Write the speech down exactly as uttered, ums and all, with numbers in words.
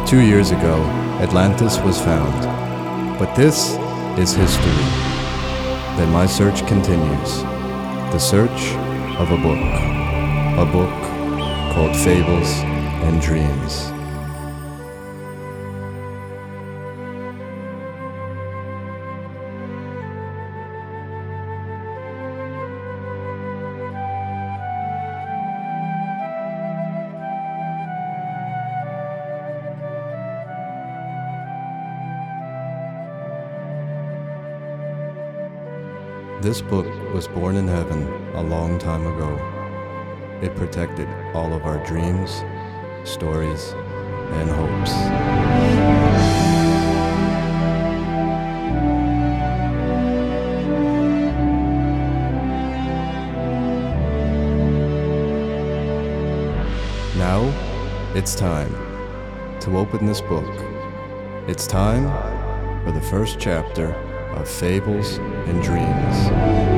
Two years ago, Atlantis was found. But this is history. Then my search continues. The search of a book. A book called Fables and Dreams. This book was born in heaven a long time ago. It protected all of our dreams, stories, and hopes. Now, it's time to open this book. It's time for the first chapter of Fables and Dreams.